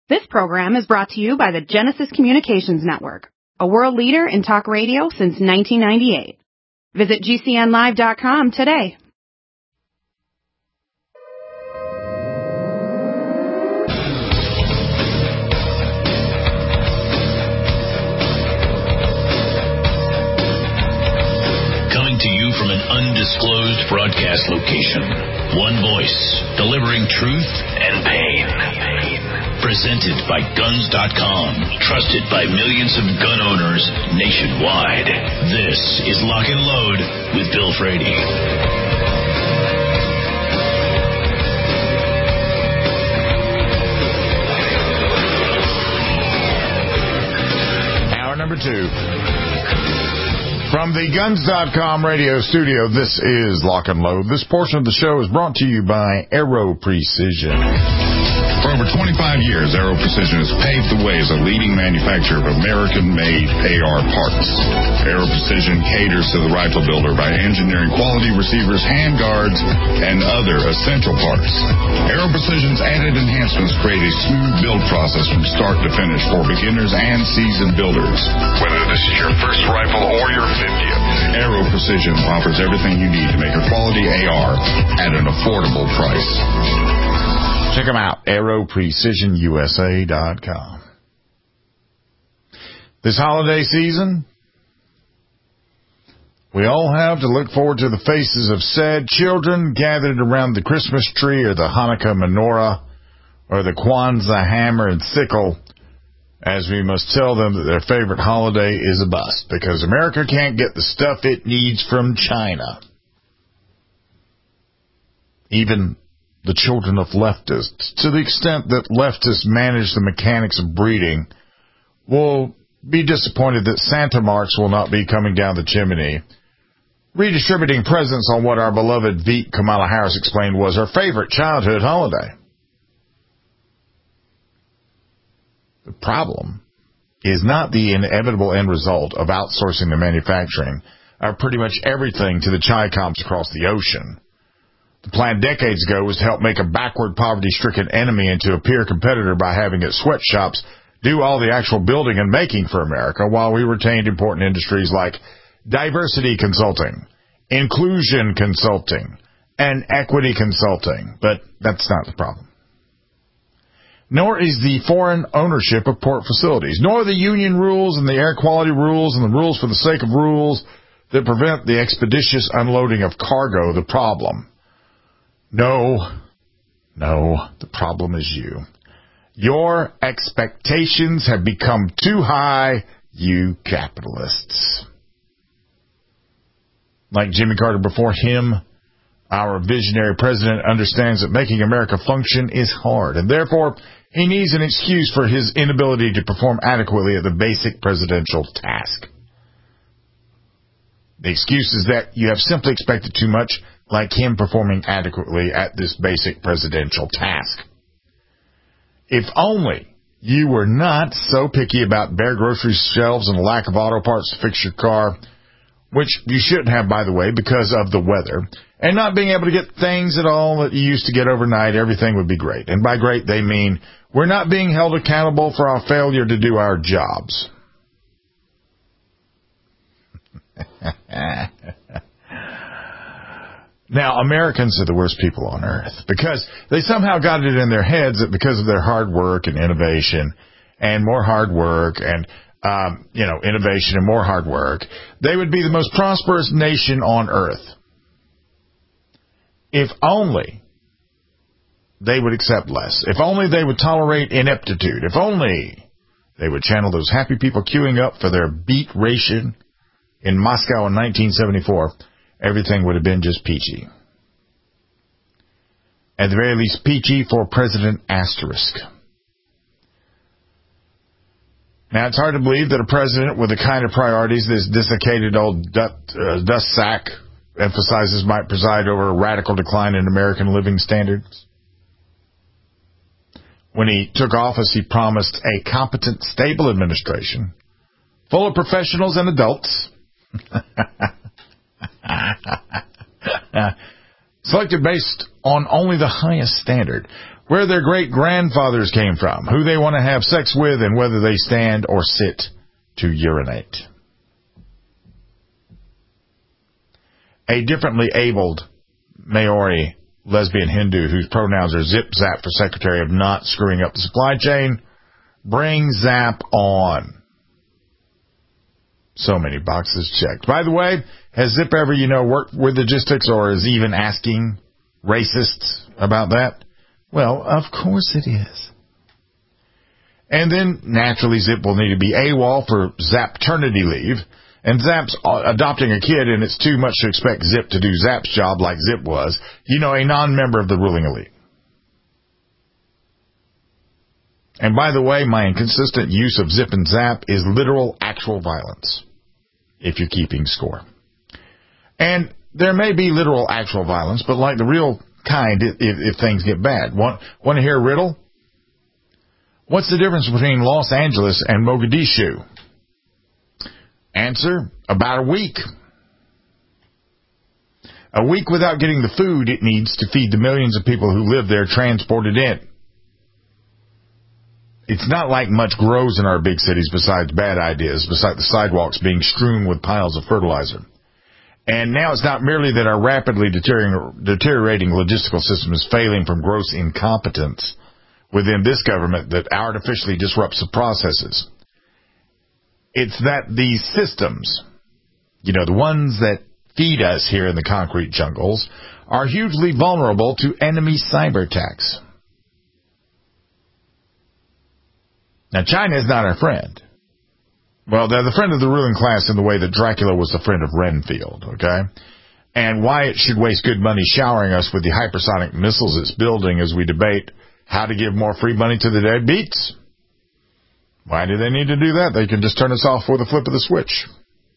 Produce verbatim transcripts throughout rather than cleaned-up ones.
This program is brought to you by the Genesis Communications Network, a world leader in talk radio since nineteen ninety-eight. Visit G C N live dot com today. Coming to you from an undisclosed broadcast location. One voice, delivering truth and pain. Presented by Guns dot com, trusted by millions of gun owners nationwide. This is Lock and Load with Bill Frady. Hour number two. From the Guns dot com radio studio, this is Lock and Load. This portion of the show is brought to you by Aero Precision. For over twenty-five years, Aero Precision has paved the way as a leading manufacturer of American-made A R parts. Aero Precision caters to the rifle builder by engineering quality receivers, handguards, and other essential parts. Aero Precision's added enhancements create a smooth build process from start to finish for beginners and seasoned builders. Whether this is your first rifle or your fiftieth, Aero Precision offers everything you need to make a quality A R at an affordable price. Check them out, aero precision U S A dot com. This holiday season, we all have to look forward to the faces of sad children gathered around the Christmas tree or the Hanukkah menorah or the Kwanzaa hammer and sickle, as we must tell them that their favorite holiday is a bust because America can't get the stuff it needs from China. Even the children of leftists, to the extent that leftists manage the mechanics of breeding, will be disappointed that Santa Marks will not be coming down the chimney, redistributing presents on what our beloved Veet Kamala Harris explained was her favorite childhood holiday. The problem is not the inevitable end result of outsourcing the manufacturing of pretty much everything to the Chi-Coms across the ocean. The plan decades ago was to help make a backward, poverty-stricken enemy into a peer competitor by having its sweatshops do all the actual building and making for America while we retained important industries like diversity consulting, inclusion consulting, and equity consulting. But that's not the problem. Nor is the foreign ownership of port facilities, nor the union rules and the air quality rules and the rules for the sake of rules that prevent the expeditious unloading of cargo the problem. No, no, the problem is you. Your expectations have become too high, you capitalists. Like Jimmy Carter before him, our visionary president understands that making America function is hard, and therefore he needs an excuse for his inability to perform adequately at the basic presidential task. The excuse is that you have simply expected too much, like him performing adequately at this basic presidential task. If only you were not so picky about bare grocery shelves and a lack of auto parts to fix your car, which you shouldn't have, by the way, because of the weather, and not being able to get things at all that you used to get overnight, everything would be great. And by great, they mean we're not being held accountable for our failure to do our jobs. Now, Americans are the worst people on earth because they somehow got it in their heads that because of their hard work and innovation and more hard work and, um, you know, innovation and more hard work, they would be the most prosperous nation on earth. If only they would accept less. If only they would tolerate ineptitude. If only they would channel those happy people queuing up for their beet ration in Moscow in nineteen seventy-four, everything would have been just peachy. At the very least, peachy for President Asterisk. Now, it's hard to believe that a president with the kind of priorities this desiccated old dust, uh, dust sack emphasizes might preside over a radical decline in American living standards. When he took office, he promised a competent, stable administration full of professionals and adults. Selected based on only the highest standard, where their great-grandfathers came from, who they want to have sex with, and whether they stand or sit to urinate. A differently abled Maori lesbian Hindu whose pronouns are Zip Zap for Secretary of Not Screwing Up the Supply Chain. Bring Zap on. So many boxes checked. By the way, has Zip ever, you know, worked with logistics or is even asking racists about that? Well, of course it is. And then, naturally, Zip will need to be AWOL for Zapternity leave. And Zap's adopting a kid, and it's too much to expect Zip to do Zap's job like Zip was. You know, a non-member of the ruling elite. And by the way, my inconsistent use of Zip and Zap is literal actual violence, if you're keeping score. And there may be literal actual violence, but like the real kind if, if things get bad. Want, want to hear a riddle? What's the difference between Los Angeles and Mogadishu? Answer, about a week. A week without getting the food it needs to feed the millions of people who live there transported in. It's not like much grows in our big cities besides bad ideas, besides the sidewalks being strewn with piles of fertilizer. And now it's not merely that our rapidly deteriorating logistical system is failing from gross incompetence within this government that artificially disrupts the processes. It's that these systems, you know, the ones that feed us here in the concrete jungles, are hugely vulnerable to enemy cyber attacks. Now, China is not our friend. Well, they're the friend of the ruling class in the way that Dracula was the friend of Renfield, okay? And why it should waste good money showering us with the hypersonic missiles it's building as we debate how to give more free money to the deadbeats. Why do they need to do that? They can just turn us off with a flip of the switch.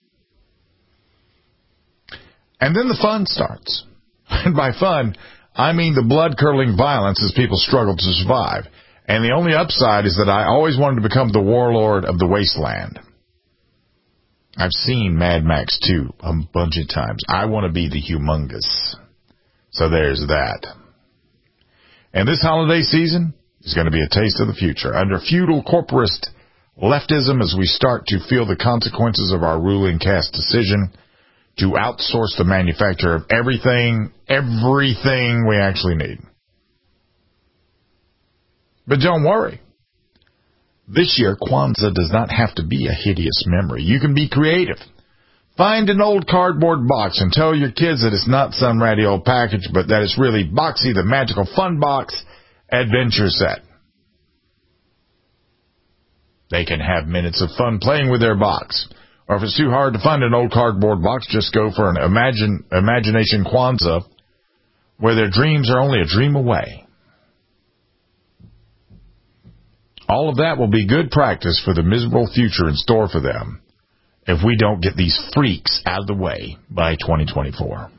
And then the fun starts. And by fun, I mean the blood-curdling violence as people struggle to survive. And the only upside is that I always wanted to become the warlord of the wasteland. I've seen Mad Max two a bunch of times. I want to be the humongous. So there's that. And this holiday season is going to be a taste of the future. Under feudal corporist leftism, as we start to feel the consequences of our ruling caste decision to outsource the manufacture of everything, everything we actually need. But don't worry. This year, Kwanzaa does not have to be a hideous memory. You can be creative. Find an old cardboard box and tell your kids that it's not some ratty old package, but that it's really Boxy the Magical Fun Box Adventure Set. They can have minutes of fun playing with their box. Or if it's too hard to find an old cardboard box, just go for an imagine, Imagination Kwanzaa, where their dreams are only a dream away. All of that will be good practice for the miserable future in store for them if we don't get these freaks out of the way by twenty twenty-four.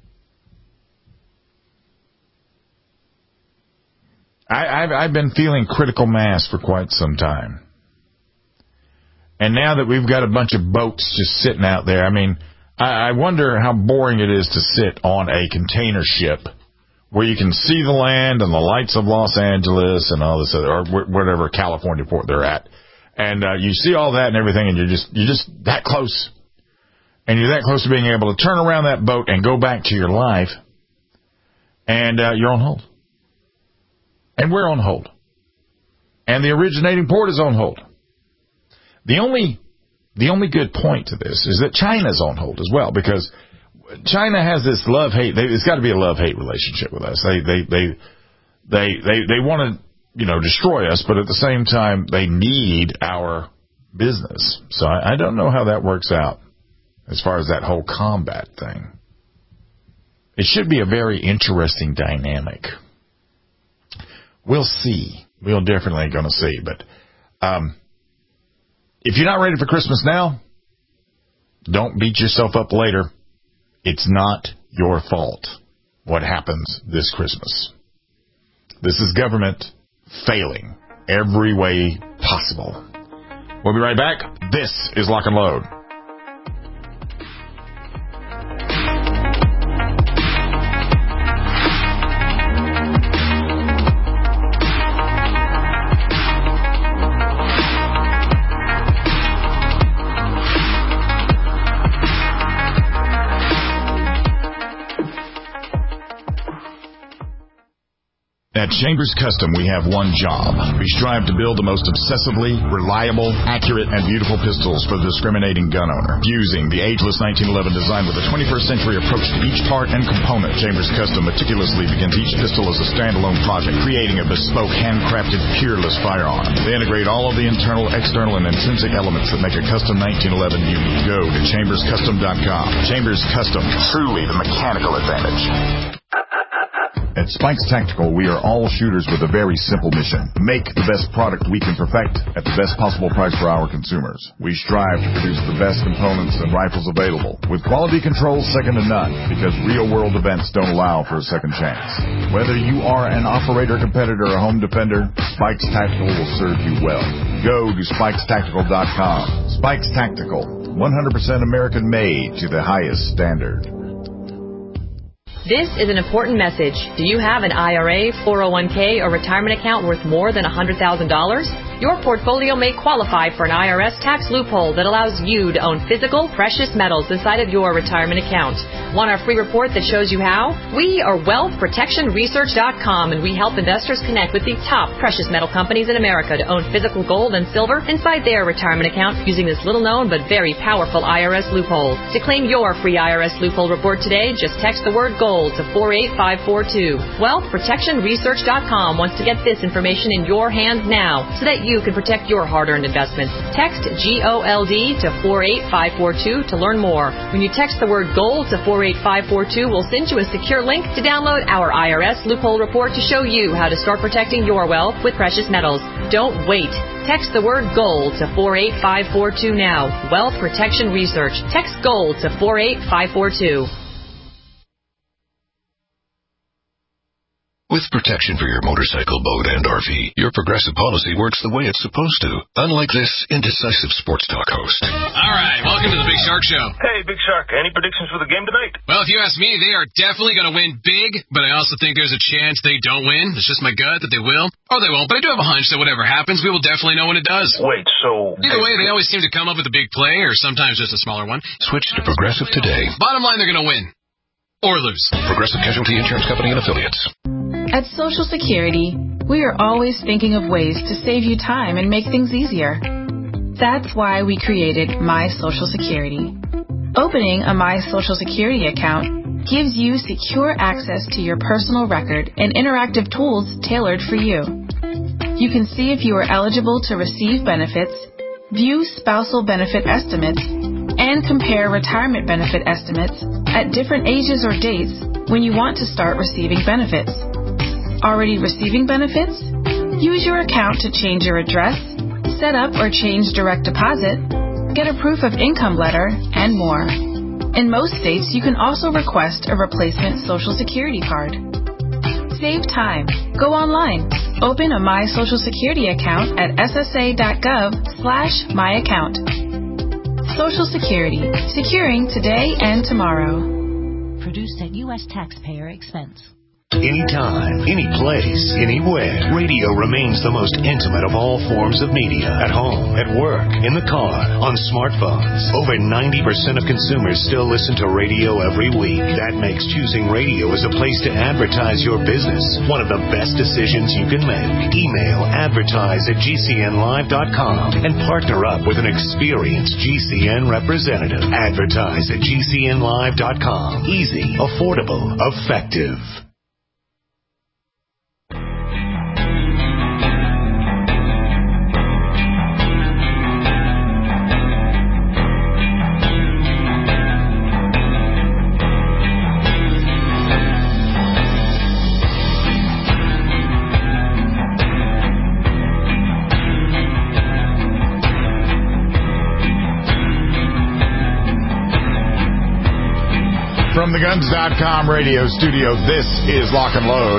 I, I've, I've been feeling critical mass for quite some time. And now that we've got a bunch of boats just sitting out there, I mean, I, I wonder how boring it is to sit on a container ship where you can see the land and the lights of Los Angeles and all this other, or whatever California port they're at. And uh, you see all that and everything, and you're just you're just that close. And you're that close to being able to turn around that boat and go back to your life, and uh, you're on hold. And we're on hold. And the originating port is on hold. The only the only good point to this is that China's on hold as well, because China has this love-hate. It's got to be a love-hate relationship with us. They they they they they, they want to, you know, destroy us, but at the same time, they need our business. So I, I don't know how that works out as far as that whole combat thing. It should be a very interesting dynamic. We'll see. We're definitely going to see. But um, if you're not ready for Christmas now, don't beat yourself up later. It's not your fault what happens this Christmas. This is government failing every way possible. We'll be right back. This is Lock and Load. At Chambers Custom, we have one job. We strive to build the most obsessively reliable, accurate, and beautiful pistols for the discriminating gun owner. Fusing the ageless nineteen eleven design with a twenty-first century approach to each part and component, Chambers Custom meticulously begins each pistol as a standalone project, creating a bespoke, handcrafted, peerless firearm. They integrate all of the internal, external, and intrinsic elements that make a custom nineteen eleven unique. Go to chambers custom dot com. Chambers Custom, truly the mechanical advantage. At Spikes Tactical, we are all shooters with a very simple mission. Make the best product we can perfect at the best possible price for our consumers. We strive to produce the best components and rifles available, with quality control second to none, because real-world events don't allow for a second chance. Whether you are an operator, competitor, or home defender, Spikes Tactical will serve you well. Go to spikes tactical dot com. Spikes Tactical, one hundred percent American-made to the highest standard. This is an important message. Do you have an I R A, four oh one k, or retirement account worth more than one hundred thousand dollars? Your portfolio may qualify for an I R S tax loophole that allows you to own physical, precious metals inside of your retirement account. Want our free report that shows you how? We are wealth protection research dot com, and we help investors connect with the top precious metal companies in America to own physical gold and silver inside their retirement account using this little-known but very powerful I R S loophole. To claim your free I R S loophole report today, just text the word GOLD to four eight five four two. wealth protection research dot com wants to get this information in your hands now so that you can protect your hard-earned investments. Text G O L D to four eight five four two to learn more. When you text the word GOLD to four eight five four two, we'll send you a secure link to download our I R S loophole report to show you how to start protecting your wealth with precious metals. Don't wait. Text the word GOLD to four eight five four two now. Wealth Protection Research. Text GOLD to four eight five four two. With protection for your motorcycle, boat, and R V, your Progressive policy works the way it's supposed to. Unlike this indecisive sports talk host. All right, welcome to the Big Shark Show. Hey, Big Shark, any predictions for the game tonight? Well, if you ask me, they are definitely going to win big, but I also think there's a chance they don't win. It's just my gut that they will. Or they won't, but I do have a hunch that whatever happens, we will definitely know when it does. Wait, so... Either way, they always seem to come up with a big play, or sometimes just a smaller one. Switch to Progressive today. Bottom line, they're going to win. Or lose. Progressive Casualty Insurance Company and Affiliates. At Social Security, we are always thinking of ways to save you time and make things easier. That's why we created My Social Security. Opening a My Social Security account gives you secure access to your personal record and interactive tools tailored for you. You can see if you are eligible to receive benefits, view spousal benefit estimates, and compare retirement benefit estimates at different ages or dates when you want to start receiving benefits. Already receiving benefits? Use your account to change your address, set up or change direct deposit, get a proof of income letter, and more. In most states, you can also request a replacement Social Security card. Save time. Go online. Open a My Social Security account at S S A dot gov slash my account. Social Security. Securing today and tomorrow. Produced at U S taxpayer expense. Anytime, any place, anywhere, radio remains the most intimate of all forms of media. At home, at work, in the car, on smartphones. Over ninety percent of consumers still listen to radio every week. That makes choosing radio as a place to advertise your business one of the best decisions you can make. Email advertise at G C N live dot com and partner up with an experienced G C N representative. Advertise at G C N live dot com. Easy, affordable, effective. From the guns dot com radio studio, this is Lock and Load.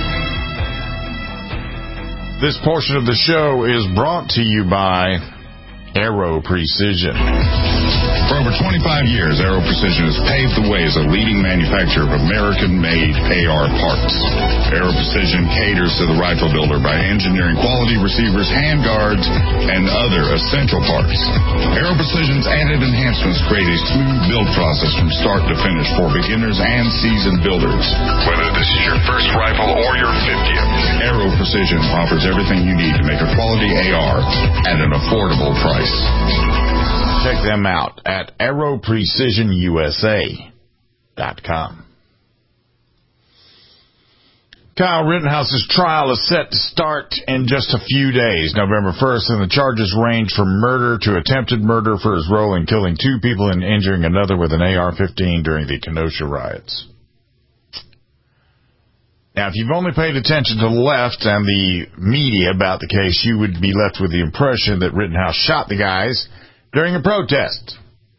This portion of the show is brought to you by Aero Precision. For over twenty-five years, Aero Precision has paved the way as a leading manufacturer of American-made A R parts. Aero Precision caters to the rifle builder by engineering quality receivers, handguards, and other essential parts. Aero Precision's added enhancements create a smooth build process from start to finish for beginners and seasoned builders. Whether this is your first rifle or your fiftieth, Aero Precision offers everything you need to make a quality A R at an affordable price. Check them out at aero precision u s a dot com. Kyle Rittenhouse's trial is set to start in just a few days, November first, and the charges range from murder to attempted murder for his role in killing two people and injuring another with an A R fifteen during the Kenosha riots. Now, if you've only paid attention to the left and the media about the case, you would be left with the impression that Rittenhouse shot the guys during a protest.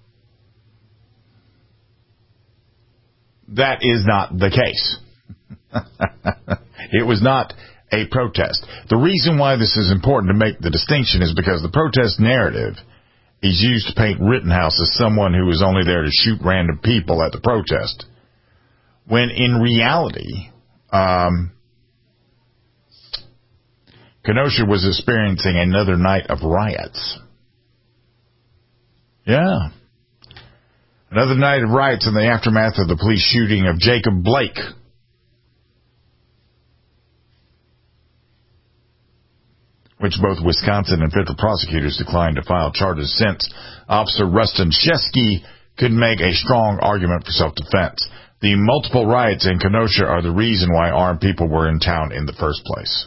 That is not the case. It was not a protest. The reason why this is important to make the distinction is because the protest narrative is used to paint Rittenhouse as someone who was only there to shoot random people at the protest, when in reality, um, Kenosha was experiencing another night of riots. Yeah. Another night of riots in the aftermath of the police shooting of Jacob Blake. Which both Wisconsin and federal prosecutors declined to file charges since Officer Rustin Shesky could make a strong argument for self-defense. The multiple riots in Kenosha are the reason why armed people were in town in the first place.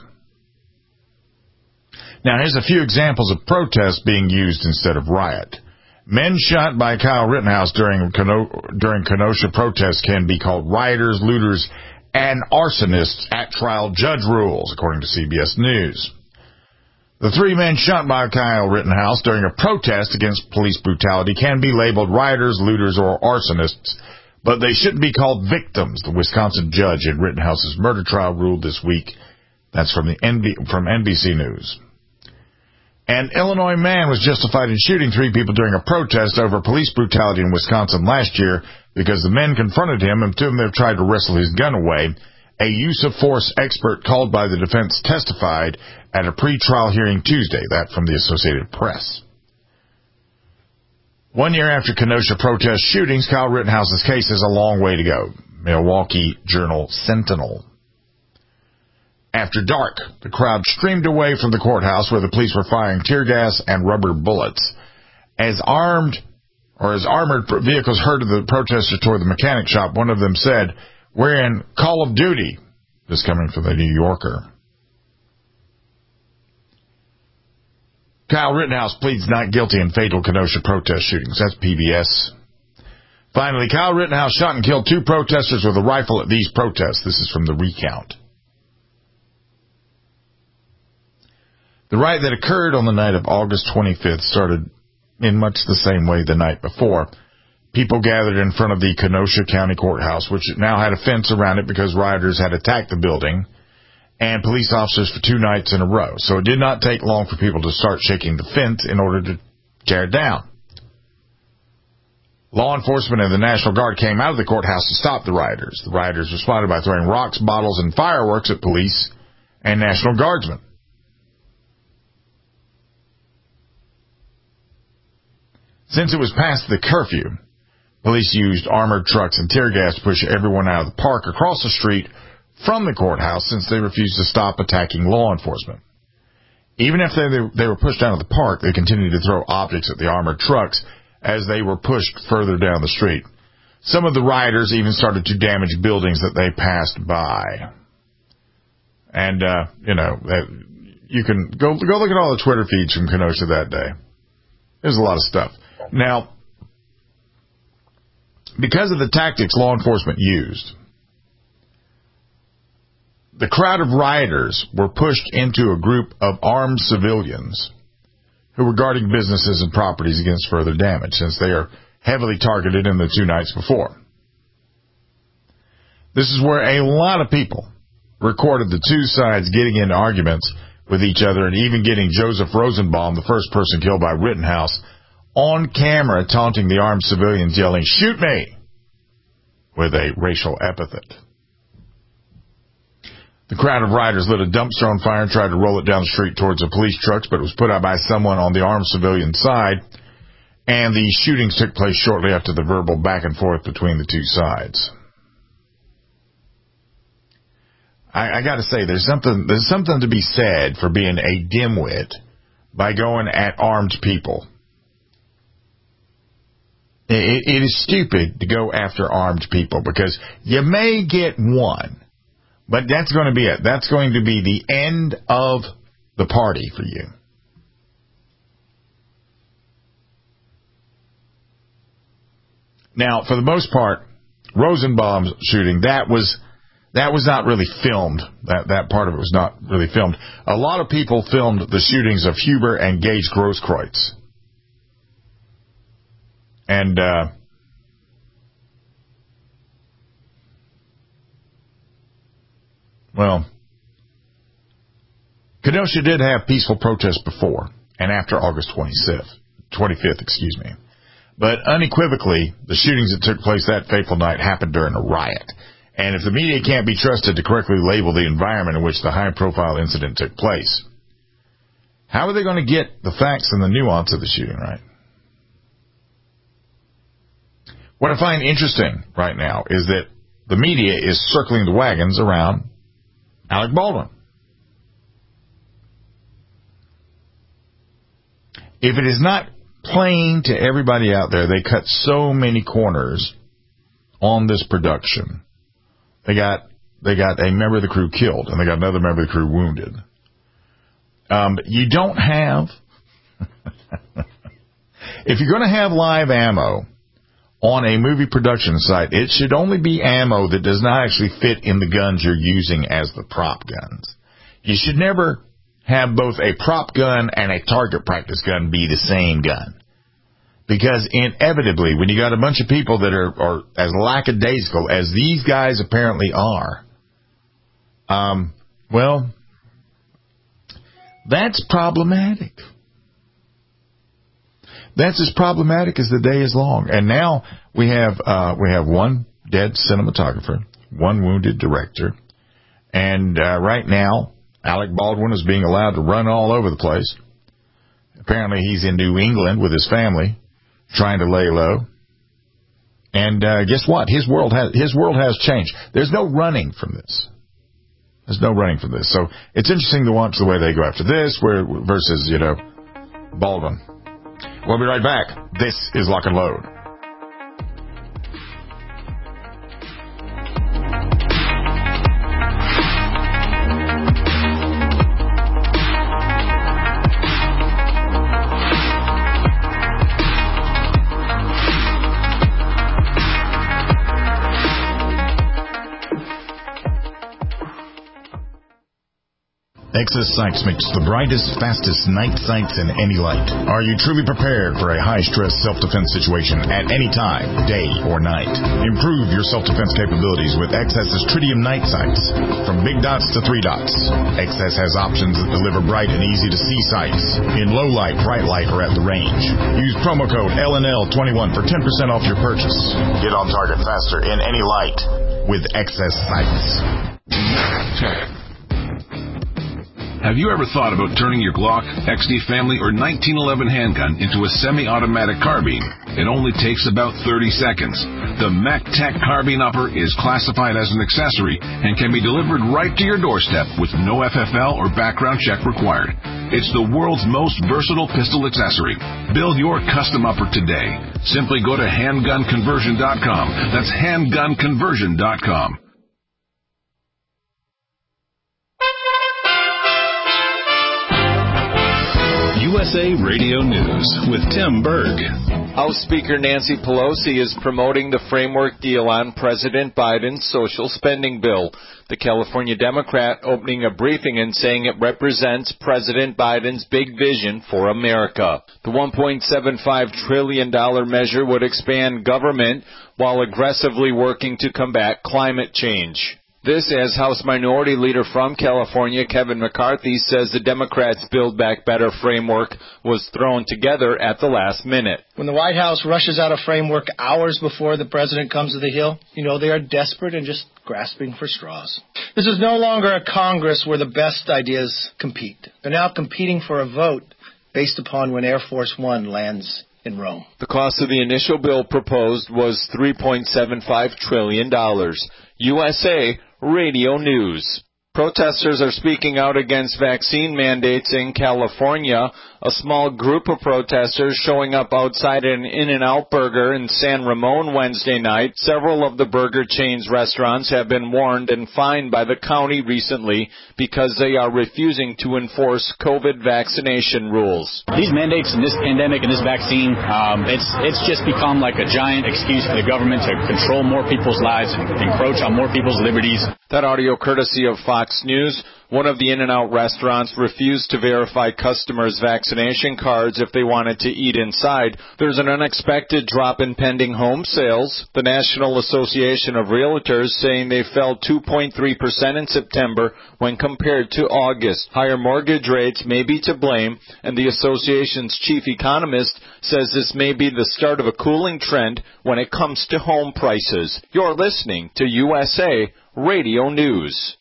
Now, here's a few examples of protests being used instead of riot. Men shot by Kyle Rittenhouse during, Keno- during Kenosha protests can be called rioters, looters, and arsonists at trial, judge rules, according to C B S News. The three men shot by Kyle Rittenhouse during a protest against police brutality can be labeled rioters, looters, or arsonists, but they shouldn't be called victims, the Wisconsin judge in Rittenhouse's murder trial ruled this week. That's from the N B- from N B C News. An Illinois man was justified in shooting three people during a protest over police brutality in Wisconsin last year because the men confronted him and two of them tried to wrestle his gun away. A use-of-force expert called by the defense testified at a pre-trial hearing Tuesday, that from the Associated Press. One year after Kenosha protest shootings, Kyle Rittenhouse's case is a long way to go. Milwaukee Journal Sentinel. After dark, the crowd streamed away from the courthouse where the police were firing tear gas and rubber bullets. As armed, or as armored vehicles herded the protesters toward the mechanic shop, one of them said, "We're in Call of Duty." This coming from the New Yorker. Kyle Rittenhouse pleads not guilty in fatal Kenosha protest shootings. That's P B S. Finally, Kyle Rittenhouse shot and killed two protesters with a rifle at these protests. This is from the Recount. The riot that occurred on the night of August twenty-fifth started in much the same way the night before. People gathered in front of the Kenosha County Courthouse, which now had a fence around it because rioters had attacked the building and police officers for two nights in a row. So it did not take long for people to start shaking the fence in order to tear it down. Law enforcement and the National Guard came out of the courthouse to stop the rioters. The rioters responded by throwing rocks, bottles, and fireworks at police and National Guardsmen. Since it was past the curfew, police used armored trucks and tear gas to push everyone out of the park across the street from the courthouse since they refused to stop attacking law enforcement. Even if they, they were pushed out of the park, they continued to throw objects at the armored trucks as they were pushed further down the street. Some of the rioters even started to damage buildings that they passed by. And, uh, you know, you can go, go look at all the Twitter feeds from Kenosha that day. There's a lot of stuff. Now, because of the tactics law enforcement used, the crowd of rioters were pushed into a group of armed civilians who were guarding businesses and properties against further damage, since they are heavily targeted in the two nights before. This is where a lot of people recorded the two sides getting into arguments with each other and even getting Joseph Rosenbaum, the first person killed by Rittenhouse, on camera taunting the armed civilians, yelling, "Shoot me," with a racial epithet. The crowd of rioters lit a dumpster on fire and tried to roll it down the street towards the police trucks, but it was put out by someone on the armed civilian side, and the shootings took place shortly after the verbal back and forth between the two sides. I, I got to say, there's something there's something to be said for being a dimwit by going at armed people. It, it is stupid to go after armed people because you may get one, but that's going to be it. That's going to be the end of the party for you. Now, for the most part, Rosenbaum's shooting, that was that was not really filmed. That that part of it was not really filmed. A lot of people filmed the shootings of Huber and Gage Grosskreutz. And uh, well, Kenosha did have peaceful protests before and after August twenty-fifth, twenty-fifth, excuse me. But unequivocally, the shootings that took place that fateful night happened during a riot. And if the media can't be trusted to correctly label the environment in which the high-profile incident took place, how are they going to get the facts and the nuance of the shooting right? What I find interesting right now is that the media is circling the wagons around Alec Baldwin. If it is not plain to everybody out there, they cut so many corners on this production. They got they got a member of the crew killed, and they got another member of the crew wounded. Um, you don't have... if you're going to have live ammo on a movie production site, it should only be ammo that does not actually fit in the guns you're using as the prop guns. You should never have both a prop gun and a target practice gun be the same gun. Because inevitably, when you got a bunch of people that are, are as lackadaisical as these guys apparently are, um, well, that's problematic. That's as problematic as the day is long. And now we have uh, we have one dead cinematographer, one wounded director, and uh, right now Alec Baldwin is being allowed to run all over the place. Apparently, he's in New England with his family, trying to lay low. And uh, guess what? His world has his world has changed. There's no running from this. There's no running from this. So it's interesting to watch the way they go after this, where versus you know Baldwin. We'll be right back. This is Lock and Load. Excess Sights makes the brightest, fastest night sights in any light. Are you truly prepared for a high-stress self-defense situation at any time, day or night? Improve your self-defense capabilities with Excess's Tritium night sights. From big dots to three dots, Excess has options that deliver bright and easy-to-see sights in low light, bright light, or at the range. Use promo code L N L twenty-one for ten percent off your purchase. Get on target faster in any light with Excess Sights. Have you ever thought about turning your Glock, X D Family, or nineteen eleven handgun into a semi-automatic carbine? It only takes about thirty seconds. The MacTac Carbine Upper is classified as an accessory and can be delivered right to your doorstep with no F F L or background check required. It's the world's most versatile pistol accessory. Build your custom upper today. Simply go to handgun conversion dot com. That's handgun conversion dot com. U S A Radio News with Tim Berg. House Speaker Nancy Pelosi is promoting the framework deal on President Biden's social spending bill. The California Democrat opening a briefing and saying it represents President Biden's big vision for America. The one point seven five trillion dollars measure would expand government while aggressively working to combat climate change. This as House Minority Leader from California, Kevin McCarthy, says the Democrats' Build Back Better framework was thrown together at the last minute. When the White House rushes out a framework hours before the president comes to the Hill, you know they are desperate and just grasping for straws. This is no longer a Congress where the best ideas compete. They're now competing for a vote based upon when Air Force One lands in Rome. The cost of the initial bill proposed was three point seven five trillion dollars. U S A Radio News. Protesters are speaking out against vaccine mandates in California. A small group of protesters showing up outside an In-N-Out Burger in San Ramon Wednesday night. Several of the burger chain's restaurants have been warned and fined by the county recently because they are refusing to enforce COVID vaccination rules. These mandates and this pandemic and this vaccine, um, it's it's just become like a giant excuse for the government to control more people's lives and encroach on more people's liberties. That audio courtesy of Fox News. One of the In-N-Out restaurants refused to verify customers' vaccination cards if they wanted to eat inside. There's an unexpected drop in pending home sales. The National Association of Realtors saying they fell two point three percent in September when compared to August. Higher mortgage rates may be to blame, and the association's chief economist says this may be the start of a cooling trend when it comes to home prices. You're listening to U S A Radio News.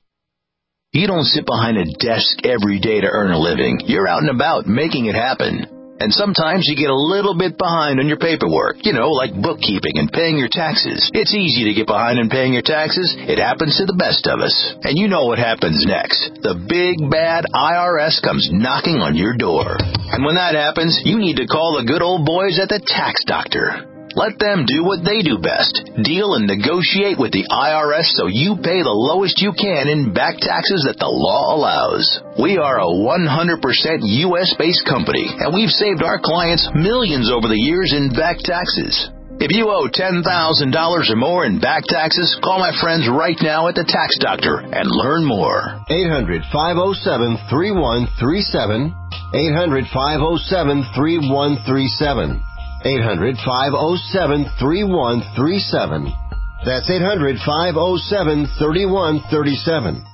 You don't sit behind a desk every day to earn a living. You're out and about making it happen. And sometimes you get a little bit behind on your paperwork, you know, like bookkeeping and paying your taxes. It's easy to get behind in paying your taxes. It happens to the best of us. And you know what happens next. The big, bad I R S comes knocking on your door. And when that happens, you need to call the good old boys at the Tax Doctor. Let them do what they do best. Deal and negotiate with the I R S so you pay the lowest you can in back taxes that the law allows. We are a one hundred percent U S-based company, and we've saved our clients millions over the years in back taxes. If you owe ten thousand dollars or more in back taxes, call my friends right now at the Tax Doctor and learn more. eight hundred, five oh seven, three one three seven. eight hundred, five oh seven, three one three seven. eight hundred, five oh seven, three one three seven. That's eight hundred, five oh seven, three one three seven.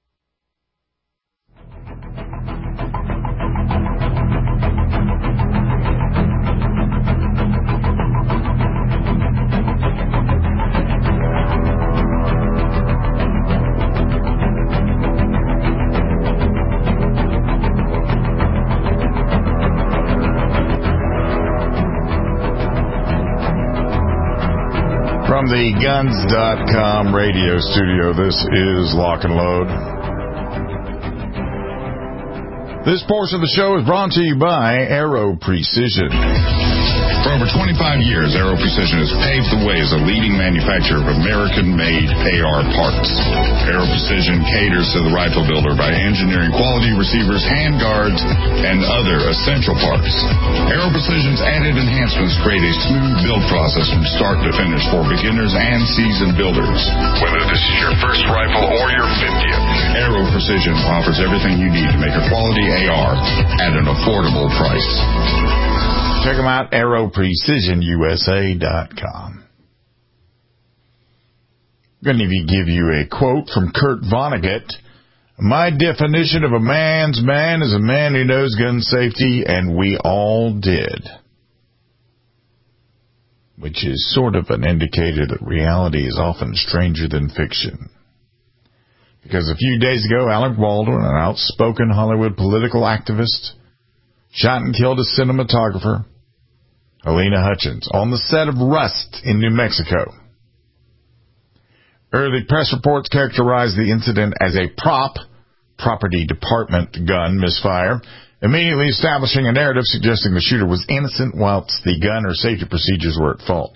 From the Guns dot com radio studio, this is Lock and Load. This portion of the show is brought to you by Aero Precision. For over twenty-five years, Aero Precision has paved the way as a leading manufacturer of American-made A R parts. Aero Precision caters to the rifle builder by engineering quality receivers, handguards, and other essential parts. Aero Precision's added enhancements create a smooth build process from start to finish for beginners and seasoned builders. Whether this is your first rifle or your fiftieth, Aero Precision offers everything you need to make a quality A R at an affordable price. Check them out, aero precision U S A dot com. I'm going to give you a quote from Kurt Vonnegut. My definition of a man's man is a man who knows gun safety, and we all did. Which is sort of an indicator that reality is often stranger than fiction. Because a few days ago, Alec Baldwin, an outspoken Hollywood political activist, shot and killed a cinematographer, Helena Hutchins, on the set of Rust in New Mexico. Early press reports characterized the incident as a prop, property department gun misfire, immediately establishing a narrative suggesting the shooter was innocent whilst the gun or safety procedures were at fault.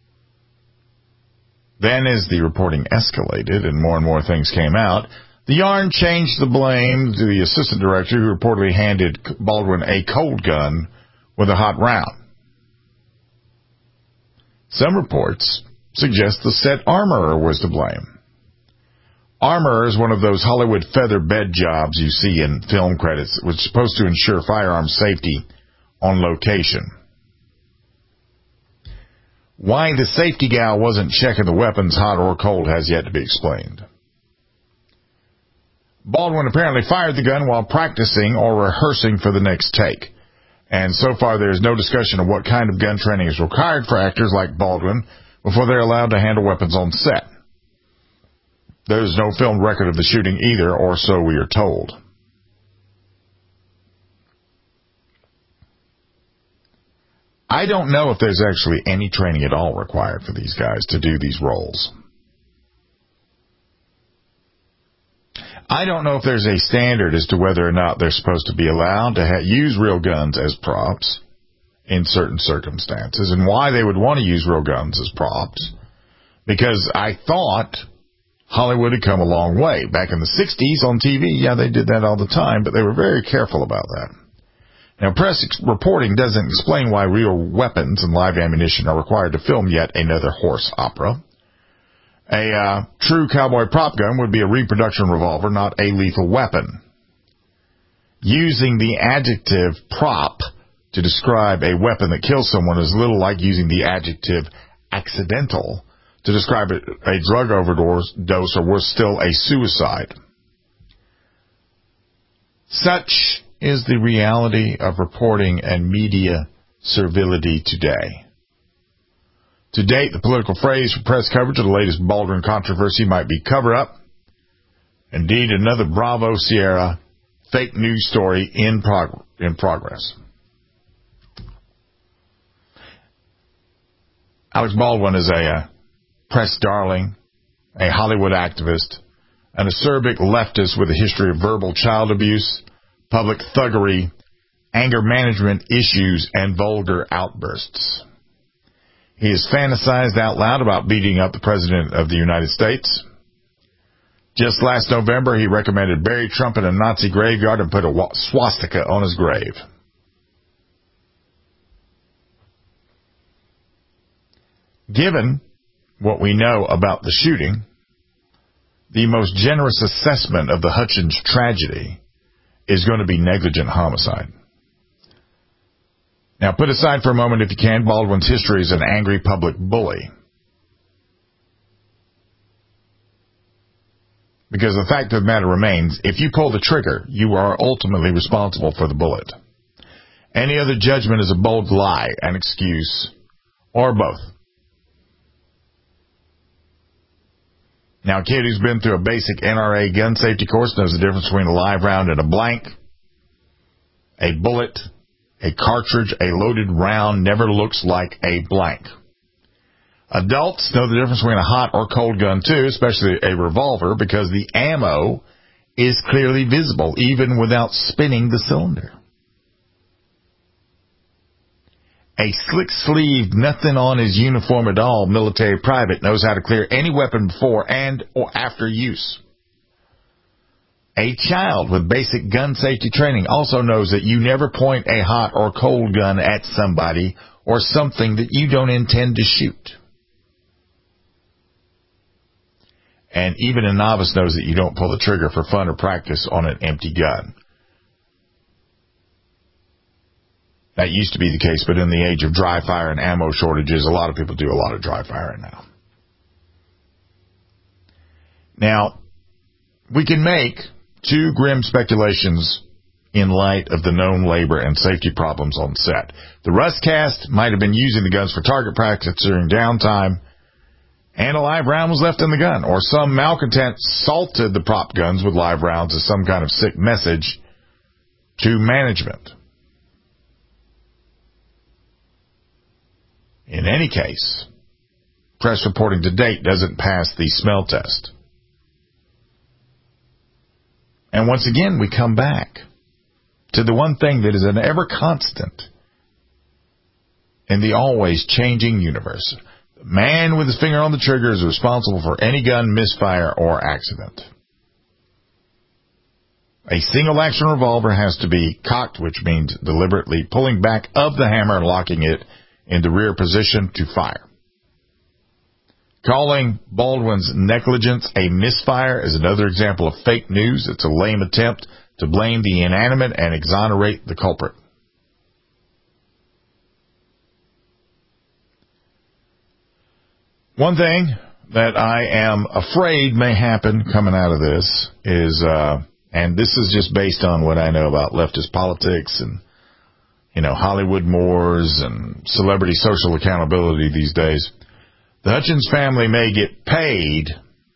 Then, as the reporting escalated and more and more things came out, the yarn changed the blame to the assistant director who reportedly handed Baldwin a cold gun with a hot round. Some reports suggest the set armorer was to blame. Armorer is one of those Hollywood feather bed jobs you see in film credits that was supposed to ensure firearm safety on location. Why the safety gal wasn't checking the weapons hot or cold has yet to be explained. Baldwin apparently fired the gun while practicing or rehearsing for the next take. And so far there is no discussion of what kind of gun training is required for actors like Baldwin before they're allowed to handle weapons on set. There is no filmed record of the shooting either, or so we are told. I don't know if there's actually any training at all required for these guys to do these roles. I don't know if there's a standard as to whether or not they're supposed to be allowed to ha- use real guns as props in certain circumstances, and why they would want to use real guns as props. Because I thought Hollywood had come a long way. Back in the sixties on T V, yeah, they did that all the time, but they were very careful about that. Now, press ex- reporting doesn't explain why real weapons and live ammunition are required to film yet another horse opera. A uh, true cowboy prop gun would be a reproduction revolver, not a lethal weapon. Using the adjective prop to describe a weapon that kills someone is a little like using the adjective accidental to describe a, a drug overdose dose, or worse still, a suicide. Such is the reality of reporting and media servility today. To date, the political phrase for press coverage of the latest Baldwin controversy might be cover-up. Indeed, another Bravo Sierra fake news story in, prog- in progress. Alex Baldwin is a uh, press darling, a Hollywood activist, an acerbic leftist with a history of verbal child abuse, public thuggery, anger management issues, and vulgar outbursts. He has fantasized out loud about beating up the President of the United States. Just last November, he recommended bury Trump in a Nazi graveyard and put a swastika on his grave. Given what we know about the shooting, the most generous assessment of the Hutchins tragedy is going to be negligent homicide. Now, put aside for a moment, if you can, Baldwin's history as an angry public bully. Because the fact of the matter remains, if you pull the trigger, you are ultimately responsible for the bullet. Any other judgment is a bold lie, an excuse, or both. Now, a kid who's been through a basic N R A gun safety course knows the difference between a live round and a blank. A bullet, a cartridge, a loaded round never looks like a blank. Adults know the difference between a hot or cold gun, too, especially a revolver, because the ammo is clearly visible, even without spinning the cylinder. A slick-sleeved, nothing-on-his-uniform-at-all military private knows how to clear any weapon before and or after use. A child with basic gun safety training also knows that you never point a hot or cold gun at somebody or something that you don't intend to shoot. And even a novice knows that you don't pull the trigger for fun or practice on an empty gun. That used to be the case, but in the age of dry fire and ammo shortages, a lot of people do a lot of dry firing now. Now, we can make two grim speculations in light of the known labor and safety problems on set. The Rust cast might have been using the guns for target practice during downtime, and a live round was left in the gun, or some malcontent salted the prop guns with live rounds as some kind of sick message to management. In any case, press reporting to date doesn't pass the smell test. And once again, we come back to the one thing that is an ever constant in the always changing universe. The man with his finger on the trigger is responsible for any gun misfire or accident. A single action revolver has to be cocked, which means deliberately pulling back of the hammer and locking it in the rear position to fire. Calling Baldwin's negligence a misfire is another example of fake news. It's a lame attempt to blame the inanimate and exonerate the culprit. One thing that I am afraid may happen coming out of this is uh, and this is just based on what I know about leftist politics and, you know, Hollywood mores and celebrity social accountability these days. The Hutchins family may get paid,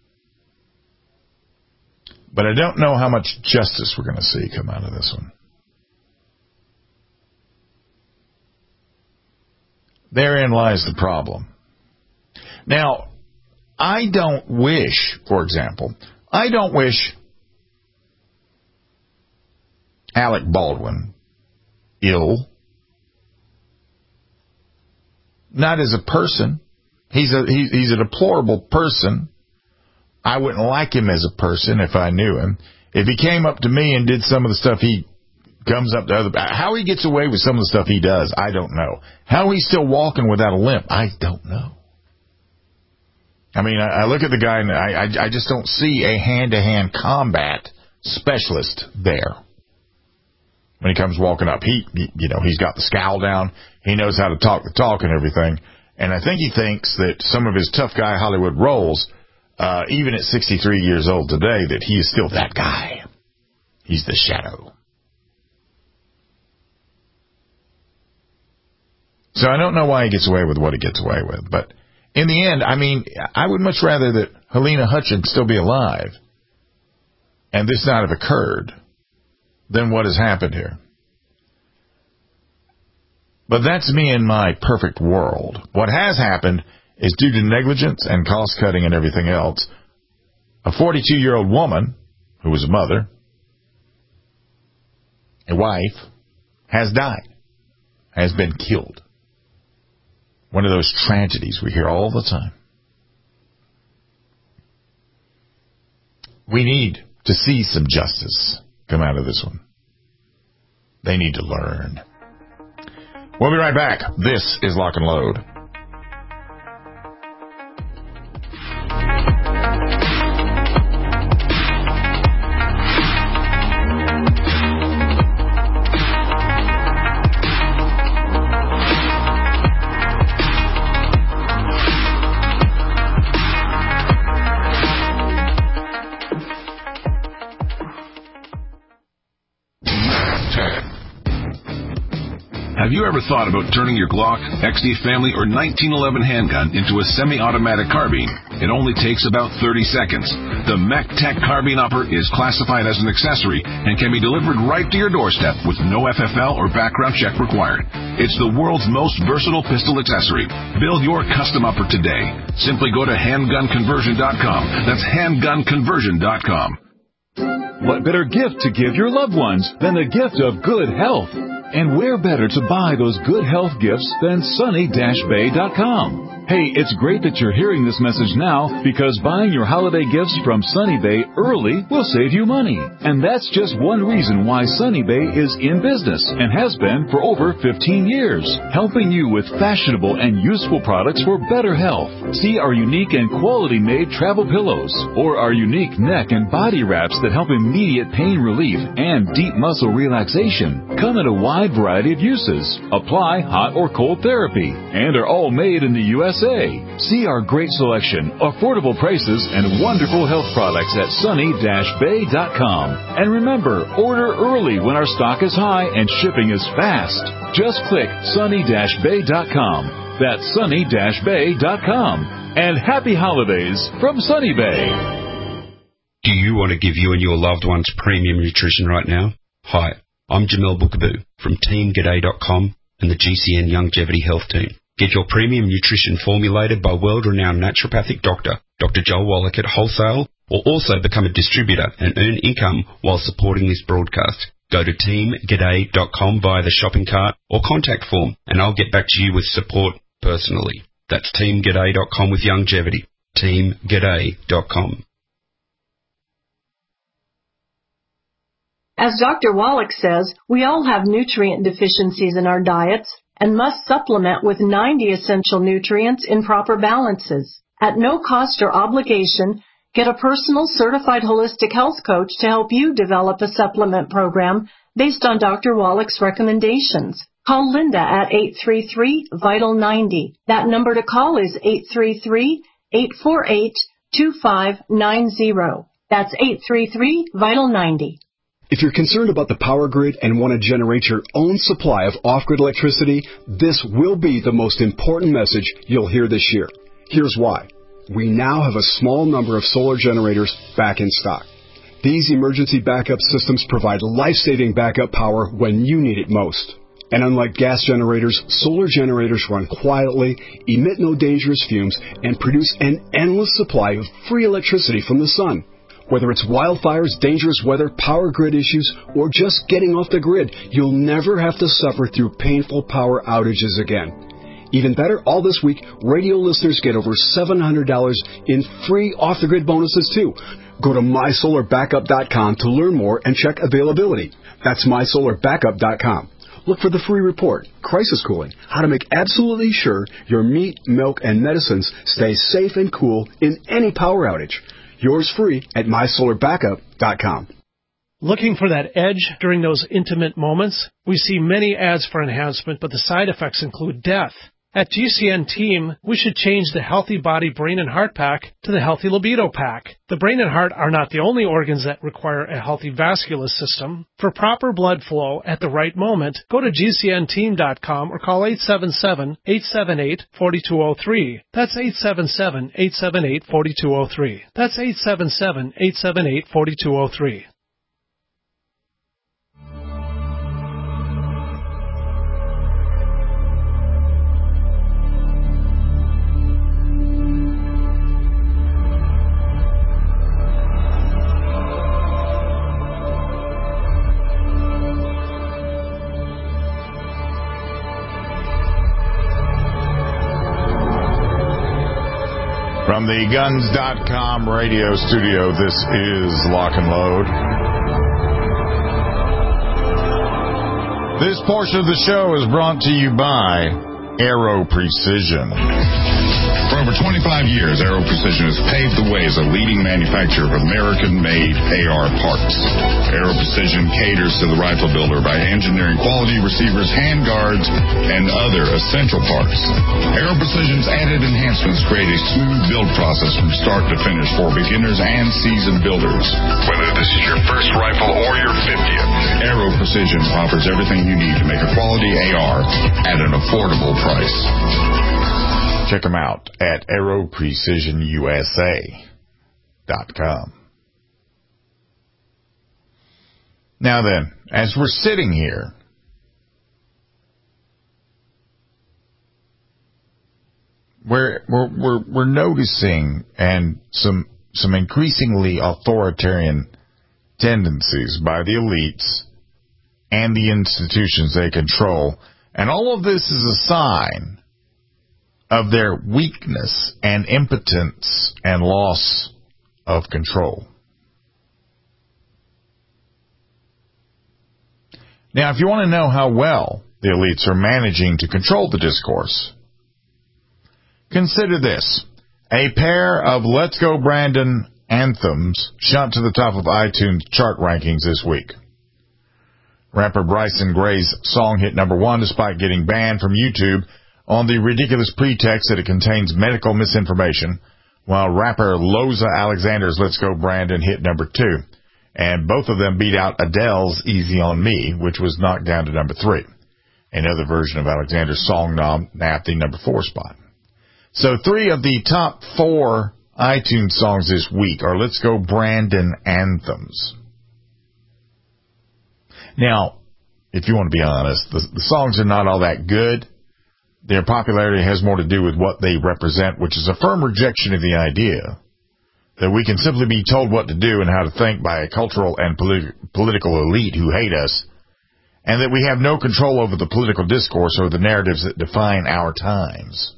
but I don't know how much justice we're going to see come out of this one. Therein lies the problem. Now, I don't wish, for example, I don't wish Alec Baldwin ill. Not as a person. He's a he, he's a deplorable person. I wouldn't like him as a person if I knew him. If he came up to me and did some of the stuff he comes up to other... How he gets away with some of the stuff he does, I don't know. How he's still walking without a limp, I don't know. I mean, I, I look at the guy and I, I, I just don't see a hand-to-hand combat specialist there. When he comes walking up, he, he, you know, he's got the scowl down. He knows how to talk the talk and everything. And I think he thinks that some of his tough guy Hollywood roles, uh, even at sixty-three years old today, that he is still that guy. He's the shadow. So I don't know why he gets away with what he gets away with. But in the end, I mean, I would much rather that Helena Hutchins still be alive and this not have occurred than what has happened here. But that's me in my perfect world. What has happened is due to negligence and cost-cutting and everything else, a forty-two-year-old woman, who was a mother, a wife, has died, has been killed. One of those tragedies we hear all the time. We need to see some justice come out of this one. They need to learn. We'll be right back. This is Lock and Load. Have you ever thought about turning your Glock, X D Family, or nineteen eleven handgun into a semi-automatic carbine? It only takes about thirty seconds. The MacTac Carbine Upper is classified as an accessory and can be delivered right to your doorstep with no F F L or background check required. It's the world's most versatile pistol accessory. Build your custom upper today. Simply go to handgun conversion dot com. That's handgun conversion dot com. What better gift to give your loved ones than the gift of good health? And where better to buy those good health gifts than sunny dash bay dot com? Hey, it's great that you're hearing this message now because buying your holiday gifts from Sunny Bay early will save you money. And that's just one reason why Sunny Bay is in business and has been for over fifteen years, helping you with fashionable and useful products for better health. See our unique and quality-made travel pillows or our unique neck and body wraps that help immediate pain relief and deep muscle relaxation. Come in a wide variety of uses, apply hot or cold therapy, and are all made in the U S A. See our great selection, affordable prices, and wonderful health products at sunny dash bay dot com. And remember, order early when our stock is high and shipping is fast. Just click sunny dash bay dot com. That's sunny dash bay dot com. And happy holidays from Sunny Bay. Do you want to give you and your loved ones premium nutrition right now? Hi, I'm Jamel Bookaboo from team g'day dot com and the G C N Longevity Health Team. Get your premium nutrition formulated by world-renowned naturopathic doctor, Doctor Joel Wallach at wholesale, or also become a distributor and earn income while supporting this broadcast. Go to team g'day dot com via the shopping cart or contact form, and I'll get back to you with support personally. That's team g'day dot com with longevity. team g'day dot com. As Doctor Wallach says, we all have nutrient deficiencies in our diets and must supplement with ninety essential nutrients in proper balances. At no cost or obligation, get a personal certified holistic health coach to help you develop a supplement program based on Doctor Wallach's recommendations. Call Linda at eight three three, vital ninety. That number to call is eight three three, eight four eight, two five nine zero. That's eight three three, vital ninety. If you're concerned about the power grid and want to generate your own supply of off-grid electricity, this will be the most important message you'll hear this year. Here's why. We now have a small number of solar generators back in stock. These emergency backup systems provide life-saving backup power when you need it most. And unlike gas generators, solar generators run quietly, emit no dangerous fumes, and produce an endless supply of free electricity from the sun. Whether it's wildfires, dangerous weather, power grid issues, or just getting off the grid, you'll never have to suffer through painful power outages again. Even better, all this week, radio listeners get over seven hundred dollars in free off-the-grid bonuses, too. Go to my solar backup dot com to learn more and check availability. That's my solar backup dot com. Look for the free report, Crisis Cooling, how to make absolutely sure your meat, milk, and medicines stay safe and cool in any power outage. Yours free at my solar backup dot com. Looking for that edge during those intimate moments? We see many ads for enhancement, but the side effects include death. At G C N Team, we should change the Healthy Body, Brain, and Heart Pack to the Healthy Libido Pack. The brain and heart are not the only organs that require a healthy vascular system. For proper blood flow at the right moment, go to G C N team dot com or call eight seven seven, eight seven eight, four two zero three. That's eight seven seven, eight seven eight, four two zero three. That's eight seven seven, eight seven eight, four two zero three. From the guns dot com radio studio, this is Lock and Load. This portion of the show is brought to you by Aero Precision. For over twenty-five years, Aero Precision has paved the way as a leading manufacturer of American-made A R parts. Aero Precision caters to the rifle builder by engineering quality receivers, handguards, and other essential parts. Aero Precision's added enhancements create a smooth build process from start to finish for beginners and seasoned builders. Whether this is your first rifle or your fiftieth, Aero Precision offers everything you need to make a quality A R at an affordable price. Check them out at aero precision u s a dot com. Now then, as we're sitting here, we're we're we're, we're noticing and some some increasingly authoritarian tendencies by the elites and the institutions they control, and all of this is a sign of their weakness and impotence and loss of control. Now, if you want to know how well the elites are managing to control the discourse, consider this. A pair of Let's Go Brandon anthems shot to the top of iTunes chart rankings this week. Rapper Bryson Gray's song hit number one despite getting banned from YouTube on the ridiculous pretext that it contains medical misinformation, while rapper Loza Alexander's Let's Go Brandon hit number two. And both of them beat out Adele's Easy on Me, which was knocked down to number three. Another version of Alexander's song nabbed the number four spot. So three of the top four iTunes songs this week are Let's Go Brandon anthems. Now, if you want to be honest, the, the songs are not all that good. Their popularity has more to do with what they represent, which is a firm rejection of the idea that we can simply be told what to do and how to think by a cultural and politi- political elite who hate us, and that we have no control over the political discourse or the narratives that define our times.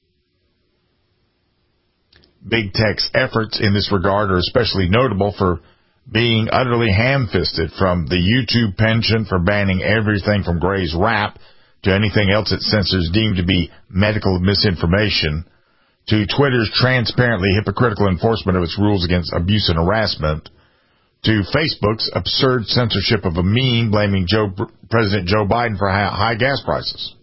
Big Tech's efforts in this regard are especially notable for being utterly ham-fisted, from the YouTube penchant for banning everything from Gray's rap to anything else it censors deemed to be medical misinformation, to Twitter's transparently hypocritical enforcement of its rules against abuse and harassment, to Facebook's absurd censorship of a meme blaming Joe, President Joe Biden for high gas prices.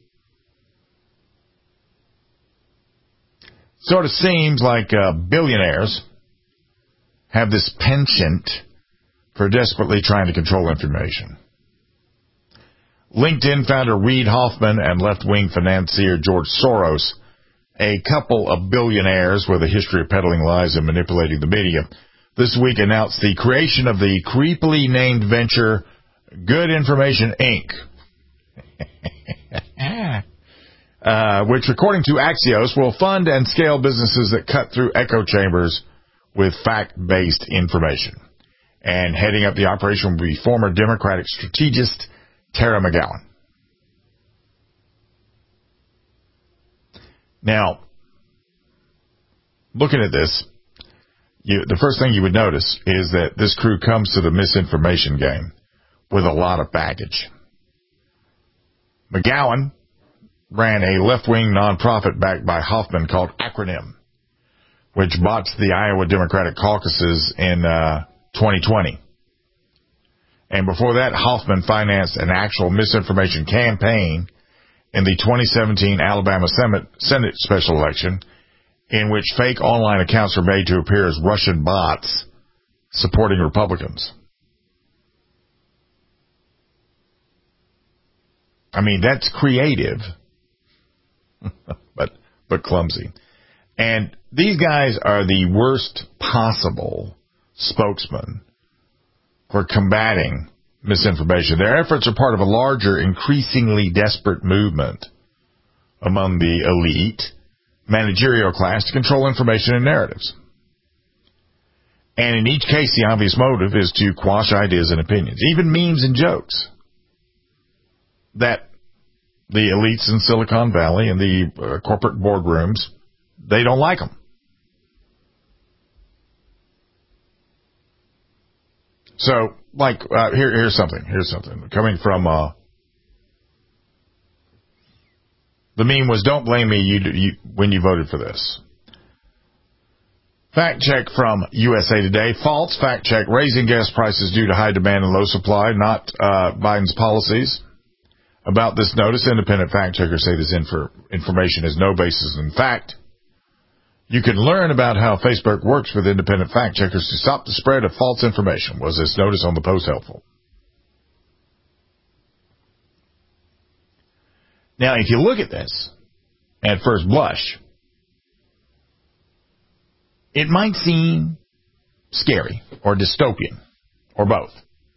Sort of seems like uh, billionaires have this penchant for desperately trying to control information. LinkedIn founder Reid Hoffman and left-wing financier George Soros, a couple of billionaires with a history of peddling lies and manipulating the media, this week announced the creation of the creepily named venture Good Information, Incorporated. uh, which, according to Axios, will fund and scale businesses that cut through echo chambers with fact-based information. And heading up the operation will be former Democratic strategist Tara McGowan. Now, looking at this, you, the first thing you would notice is that this crew comes to the misinformation game with a lot of baggage. McGowan ran a left-wing nonprofit backed by Hoffman called Acronym, which botched the Iowa Democratic caucuses in uh, twenty twenty. And before that, Hoffman financed an actual misinformation campaign in the twenty seventeen Alabama Senate special election, in which fake online accounts were made to appear as Russian bots supporting Republicans. I mean, that's creative, but but clumsy. And these guys are the worst possible spokesman for combating misinformation. Their efforts are part of a larger, increasingly desperate movement among the elite managerial class to control information and narratives. And in each case, the obvious motive is to quash ideas and opinions, even memes and jokes that the elites in Silicon Valley and the uh, corporate boardrooms, they don't like them. So, like, uh, here, here's something. Here's something coming from uh, the meme was, "Don't blame me you, you when you voted for this." Fact check from U S A Today. False fact check. Raising gas prices due to high demand and low supply, not uh, Biden's policies. About this notice, independent fact checkers say this infor- information has no basis in fact. You can learn about how Facebook works with independent fact checkers to stop the spread of false information. Was this notice on the Post helpful? Now, if you look at this at first blush, it might seem scary or dystopian or both.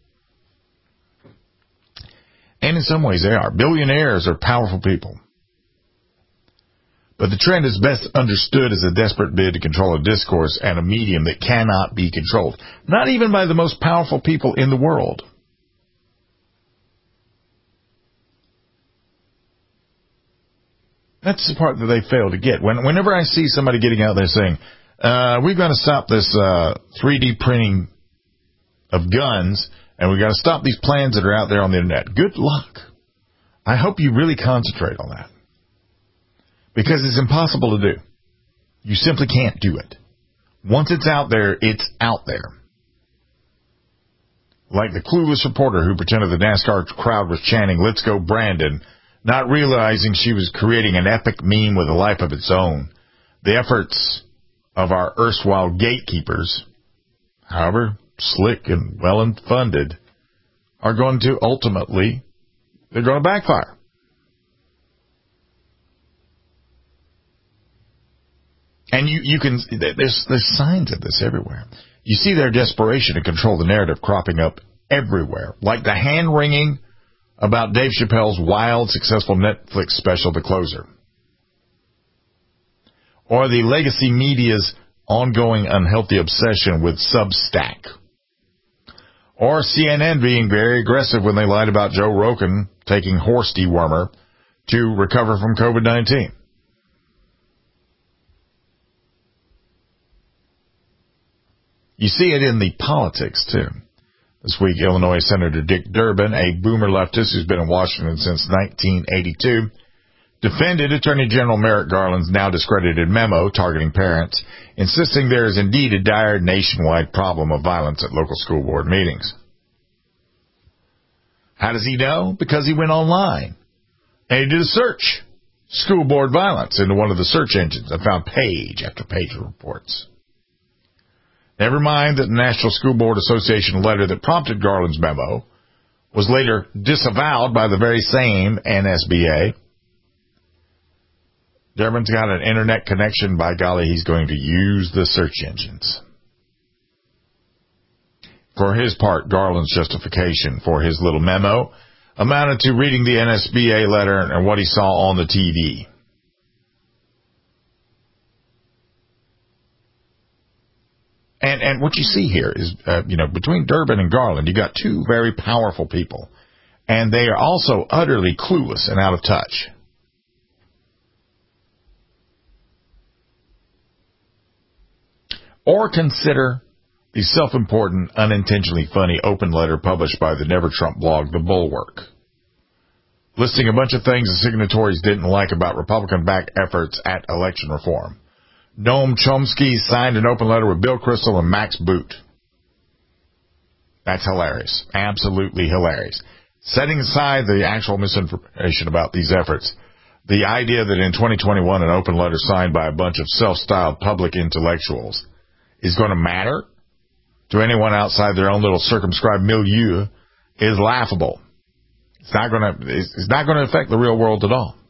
And in some ways they are. Billionaires are powerful people. But the trend is best understood as a desperate bid to control a discourse and a medium that cannot be controlled. Not even by the most powerful people in the world. That's the part that they fail to get. When, whenever I see somebody getting out there saying, uh, we're going to stop this uh, three D printing of guns, and we've got to stop these plans that are out there on the internet. Good luck. I hope you really concentrate on that. Because it's impossible to do. You simply can't do it. Once it's out there, it's out there. Like the clueless reporter who pretended the NASCAR crowd was chanting, "Let's go Brandon," not realizing she was creating an epic meme with a life of its own. The efforts of our erstwhile gatekeepers, however slick and well funded, are going to ultimately, they're going to backfire. And you, you can, there's, there's signs of this everywhere. You see their desperation to control the narrative cropping up everywhere, like the hand-wringing about Dave Chappelle's wild, successful Netflix special, The Closer. Or the legacy media's ongoing unhealthy obsession with Substack. Or C N N being very aggressive when they lied about Joe Rogan taking horse dewormer to recover from COVID nineteen. You see it in the politics, too. This week, Illinois Senator Dick Durbin, a boomer leftist who's been in Washington since nineteen eighty-two, defended Attorney General Merrick Garland's now discredited memo targeting parents, insisting there is indeed a dire nationwide problem of violence at local school board meetings. How does he know? Because he went online and he did a search, school board violence, into one of the search engines and found page after page of reports. Never mind that the National School Board Association letter that prompted Garland's memo was later disavowed by the very same N S B A. Durbin's got an internet connection. By golly, he's going to use the search engines. For his part, Garland's justification for his little memo amounted to reading the N S B A letter and what he saw on the T V. And and what you see here is, uh, you know, between Durbin and Garland, you got two very powerful people. And they are also utterly clueless and out of touch. Or consider the self-important, unintentionally funny open letter published by the Never Trump blog, The Bulwark, listing a bunch of things the signatories didn't like about Republican-backed efforts at election reform. Noam Chomsky signed an open letter with Bill Kristol and Max Boot. That's hilarious. Absolutely hilarious. Setting aside the actual misinformation about these efforts, the idea that in twenty twenty-one an open letter signed by a bunch of self-styled public intellectuals is going to matter to anyone outside their own little circumscribed milieu is laughable. It's not going to, it's not going to affect the real world at all.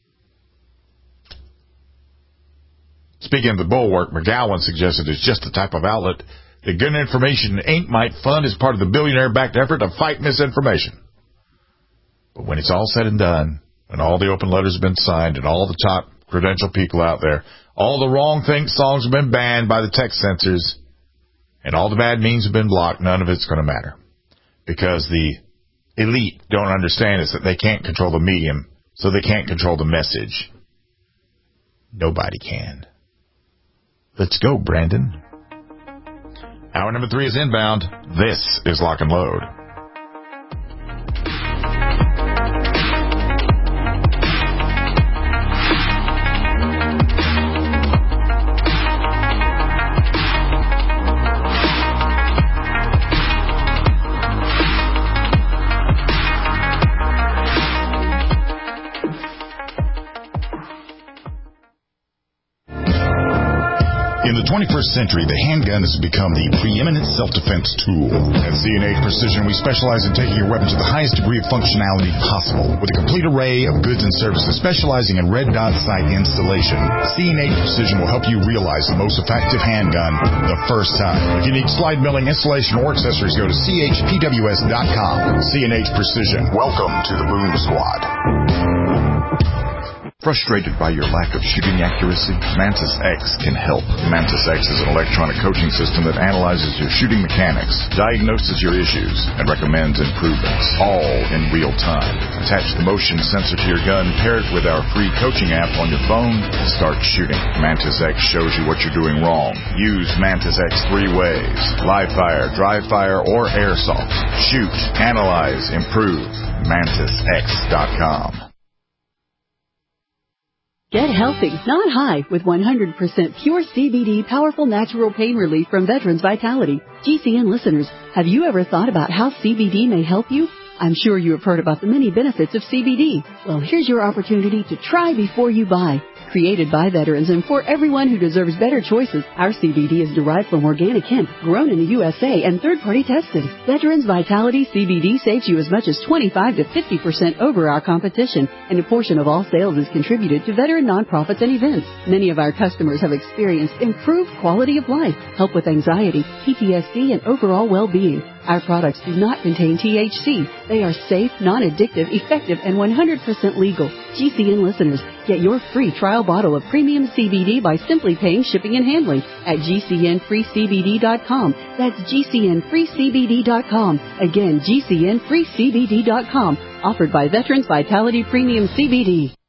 Speaking of the Bulwark, McGowan suggested it's just the type of outlet that Good Information Incorporated might fund as part of the billionaire-backed effort to fight misinformation. But when it's all said and done, when all the open letters have been signed and all the top credentialed people out there, all the wrong think songs have been banned by the tech censors, and all the bad memes have been blocked, none of it's going to matter. Because the elite don't understand is that they can't control the medium, so they can't control the message. Nobody can. Let's go, Brandon. Hour number three is inbound. This is Lock and Load. In the twenty-first century, the handgun has become the preeminent self-defense tool. At C and H Precision, we specialize in taking your weapon to the highest degree of functionality possible. With a complete array of goods and services specializing in red dot sight installation, C and H Precision will help you realize the most effective handgun the first time. If you need slide milling, installation, or accessories, go to C H P W S dot com. C and H Precision. Welcome to the Boom Squad. Frustrated by your lack of shooting accuracy? Mantis X can help. Mantis X is an electronic coaching system that analyzes your shooting mechanics, diagnoses your issues, and recommends improvements, all in real time. Attach the motion sensor to your gun, pair it with our free coaching app on your phone, and start shooting. Mantis X shows you what you're doing wrong. Use Mantis X three ways: live fire, dry fire, or airsoft. Shoot, analyze, improve. Mantis X dot com. Get healthy, not high, with one hundred percent pure C B D powerful natural pain relief from Veterans Vitality. G C N listeners, have you ever thought about how C B D may help you? I'm sure you have heard about the many benefits of C B D. Well, here's your opportunity to try before you buy. Created by veterans and for everyone who deserves better choices, our C B D is derived from organic hemp, grown in the U S A and third-party tested. Veterans Vitality C B D saves you as much as twenty-five to fifty percent over our competition, and a portion of all sales is contributed to veteran nonprofits and events. Many of our customers have experienced improved quality of life, help with anxiety, P T S D, and overall well-being. Our products do not contain T H C. They are safe, non-addictive, effective, and one hundred percent legal. G C N listeners, get your free trial bottle of premium C B D by simply paying shipping and handling at G C N free C B D dot com. That's G C N free C B D dot com. Again, G C N free C B D dot com. Offered by Veterans Vitality Premium C B D.